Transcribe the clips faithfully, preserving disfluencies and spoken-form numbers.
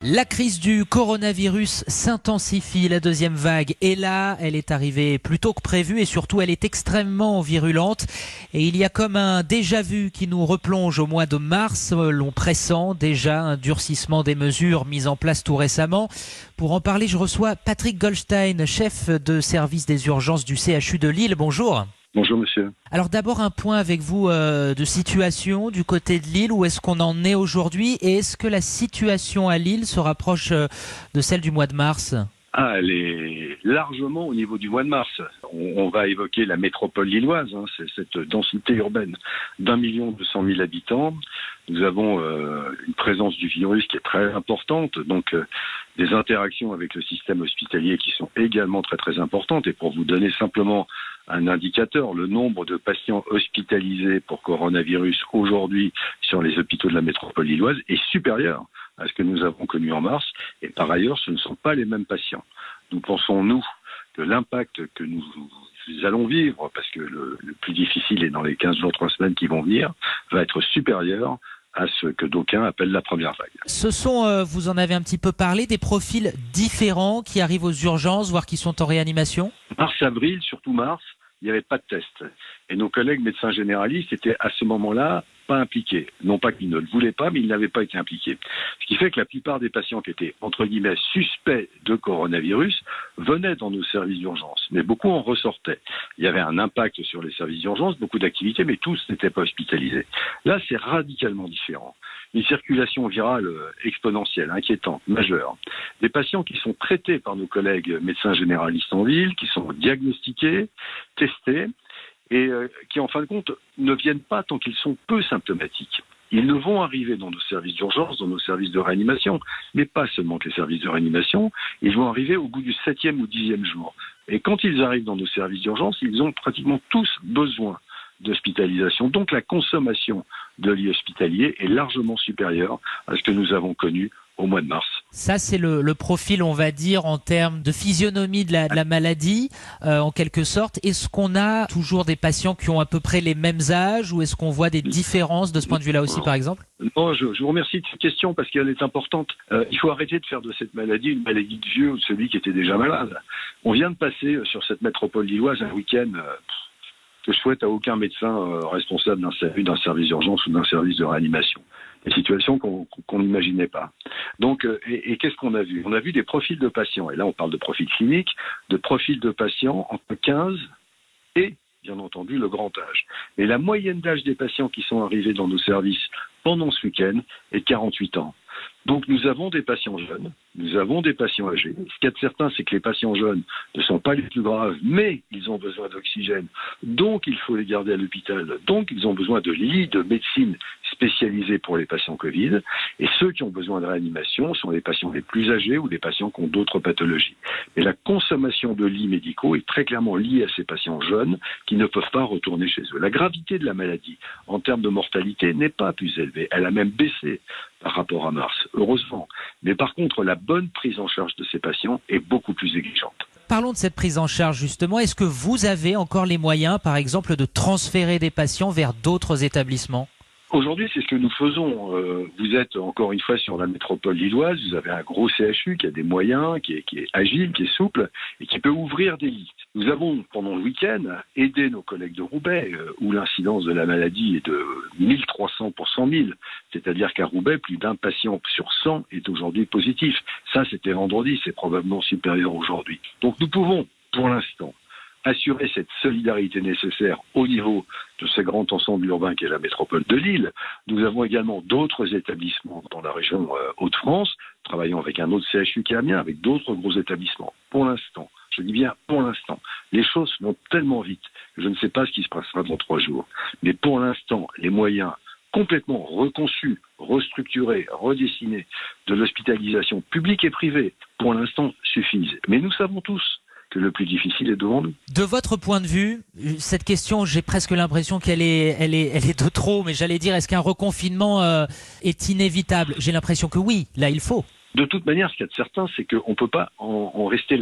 La crise du coronavirus s'intensifie, la deuxième vague est là, elle est arrivée plus tôt que prévu et surtout elle est extrêmement virulente et il y a comme un déjà-vu qui nous replonge au mois de mars, l'on pressent déjà un durcissement des mesures mises en place tout récemment. Pour en parler, je reçois Patrick Goldstein, chef de service des urgences du C H U de Lille. Bonjour. Bonjour monsieur. Alors d'abord un point avec vous euh, de situation du côté de Lille, où est-ce qu'on en est aujourd'hui et est-ce que la situation à Lille se rapproche euh, de celle du mois de mars ? Ah, elle est largement au niveau du mois de mars. On, on va évoquer la métropole lilloise, hein, c'est cette densité urbaine d'un million deux cent mille habitants. Nous avons euh, une présence du virus qui est très importante, donc euh, des interactions avec le système hospitalier qui sont également très très importantes. Et pour vous donner simplement un indicateur, le nombre de patients hospitalisés pour coronavirus aujourd'hui sur les hôpitaux de la métropole lilloise est supérieur à ce que nous avons connu en mars. Et par ailleurs, ce ne sont pas les mêmes patients. Nous pensons, nous, que l'impact que nous allons vivre, parce que le, le plus difficile est dans les quinze jours, trois semaines qui vont venir, va être supérieur à ce que d'aucuns appellent la première vague. Ce sont, euh, vous en avez un petit peu parlé, des profils différents qui arrivent aux urgences, voire qui sont en réanimation ? Mars-avril, surtout mars, il n'y avait pas de test. Et nos collègues médecins généralistes étaient à ce moment-là pas impliqués. Non pas qu'ils ne le voulaient pas, mais ils n'avaient pas été impliqués. Ce qui fait que la plupart des patients qui étaient, entre guillemets, suspects de coronavirus venaient dans nos services d'urgence. Mais beaucoup en ressortaient. Il y avait un impact sur les services d'urgence, beaucoup d'activités, mais tous n'étaient pas hospitalisés. Là, c'est radicalement différent. Une circulation virale exponentielle, inquiétante, majeure. Des patients qui sont traités par nos collègues médecins généralistes en ville, qui sont diagnostiqués, testés, et euh, qui, en fin de compte, ne viennent pas tant qu'ils sont peu symptomatiques. Ils ne vont arriver dans nos services d'urgence, dans nos services de réanimation, mais pas seulement que les services de réanimation, ils vont arriver au bout du septième ou dixième jour. Et quand ils arrivent dans nos services d'urgence, ils ont pratiquement tous besoin d'hospitalisation. Donc la consommation de lits hospitaliers est largement supérieure à ce que nous avons connu au mois de mars. Ça, c'est le, le profil, on va dire, en termes de physionomie de la, de la maladie, euh, en quelque sorte. Est-ce qu'on a toujours des patients qui ont à peu près les mêmes âges ou est-ce qu'on voit des différences de ce point de vue-là aussi, par exemple ? Non, je, je vous remercie de cette question parce qu'elle est importante. Euh, il faut arrêter de faire de cette maladie une maladie de vieux ou de celui qui était déjà malade. On vient de passer sur cette métropole lilloise un week-end euh, que je souhaite à aucun médecin euh, responsable d'un service, d'un service d'urgence ou d'un service de réanimation. Des situations qu'on qu'on n'imaginait pas. Donc, euh, et, et qu'est-ce qu'on a vu ? On a vu des profils de patients, et là on parle de profils cliniques, de profils de patients entre quinze et, bien entendu, le grand âge. Mais la moyenne d'âge des patients qui sont arrivés dans nos services pendant ce week-end est de quarante-huit ans. Donc nous avons des patients jeunes, nous avons des patients âgés. Ce qu'il y a de certain, c'est que les patients jeunes ne sont pas les plus graves, mais ils ont besoin d'oxygène, donc il faut les garder à l'hôpital, donc ils ont besoin de lits de médecine spécialisés pour les patients Covid, et ceux qui ont besoin de réanimation sont les patients les plus âgés ou les patients qui ont d'autres pathologies. Et la consommation de lits médicaux est très clairement liée à ces patients jeunes qui ne peuvent pas retourner chez eux. La gravité de la maladie en termes de mortalité n'est pas plus élevée, elle a même baissé par rapport à mars, heureusement. Mais par contre, la bonne prise en charge de ces patients est beaucoup plus exigeante. Parlons de cette prise en charge justement. Est-ce que vous avez encore les moyens, par exemple, de transférer des patients vers d'autres établissements ? Aujourd'hui, c'est ce que nous faisons. Euh, vous êtes encore une fois sur la métropole lilloise, vous avez un gros C H U qui a des moyens, qui est, qui est agile, qui est souple et qui peut ouvrir des lits. Nous avons, pendant le week-end, aidé nos collègues de Roubaix, euh, où l'incidence de la maladie est de mille trois cents pour cent mille. C'est-à-dire qu'à Roubaix, plus d'un patient sur cent est aujourd'hui positif. Ça, c'était vendredi, c'est probablement supérieur aujourd'hui. Donc nous pouvons, pour l'instant, assurer cette solidarité nécessaire au niveau de ce grand ensemble urbain qu'est la métropole de Lille. Nous avons également d'autres établissements dans la région euh, Hauts-de-France, travaillant avec un autre C H U qui est Amiens, avec d'autres gros établissements. Pour l'instant, je dis bien pour l'instant, les choses vont tellement vite que je ne sais pas ce qui se passera dans trois jours. Mais pour l'instant, les moyens complètement reconçus, restructurés, redessinés de l'hospitalisation publique et privée, pour l'instant, suffisent. Mais nous savons tous que le plus difficile est devant nous. De votre point de vue, cette question, j'ai presque l'impression qu'elle est, elle est, elle est de trop, mais j'allais dire, est-ce qu'un reconfinement euh, est inévitable ? J'ai l'impression que oui, là il faut. De toute manière, ce qu'il y a de certain, c'est qu'on ne peut pas en, en rester là.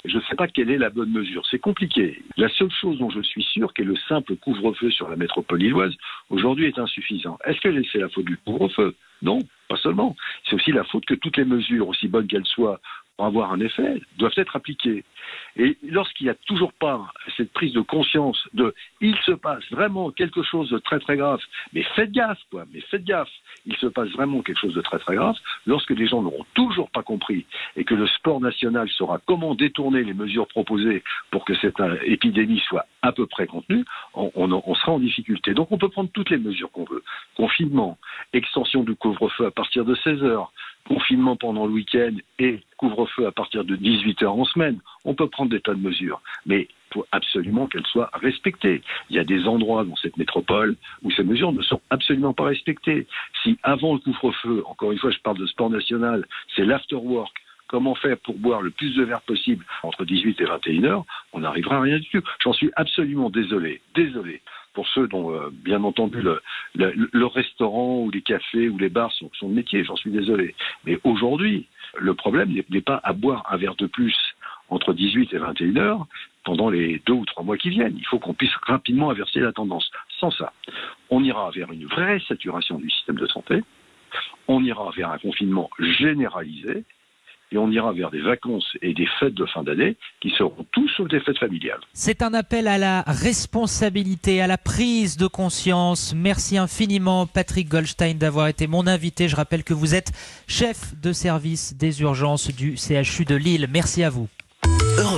Je ne sais pas quelle est la bonne mesure. C'est compliqué. La seule chose dont je suis sûr, qu'est le simple couvre-feu sur la métropole lilloise, aujourd'hui est insuffisant. Est-ce que c'est la faute du couvre-feu? Non, pas seulement. C'est aussi la faute que toutes les mesures, aussi bonnes qu'elles soient, pour avoir un effet, doivent être appliquées. Et lorsqu'il n'y a toujours pas cette prise de conscience de « il se passe vraiment quelque chose de très très grave », mais faites gaffe, quoi, mais faites gaffe, il se passe vraiment quelque chose de très très grave, lorsque les gens n'auront toujours pas compris et que le sport national saura comment détourner les mesures proposées pour que cette euh, épidémie soit à peu près contenue, on, on, on sera en difficulté. Donc on peut prendre toutes les mesures qu'on veut. Confinement, extension du couvre-feu à partir de seize heures, confinement pendant le week-end et couvre-feu à partir de dix-huit heures en semaine. On peut prendre des tas de mesures, mais il faut absolument qu'elles soient respectées. Il y a des endroits dans cette métropole où ces mesures ne sont absolument pas respectées. Si avant le couvre-feu, encore une fois je parle de sport national, c'est l'after-work, comment faire pour boire le plus de verre possible entre dix-huit et vingt et une heures, on n'arrivera à rien du tout. J'en suis absolument désolé, désolé. Pour ceux dont, euh, bien entendu, le, le, le restaurant ou les cafés ou les bars sont, sont de métier, j'en suis désolé. Mais aujourd'hui, le problème n'est pas à boire un verre de plus entre dix-huit et vingt et une heures pendant les deux ou trois mois qui viennent. Il faut qu'on puisse rapidement inverser la tendance. Sans ça, on ira vers une vraie saturation du système de santé, on ira vers un confinement généralisé, et on ira vers des vacances et des fêtes de fin d'année qui seront tous sauf des fêtes familiales. C'est un appel à la responsabilité, à la prise de conscience. Merci infiniment Patrick Goldstein d'avoir été mon invité. Je rappelle que vous êtes chef de service des urgences du C H U de Lille. Merci à vous.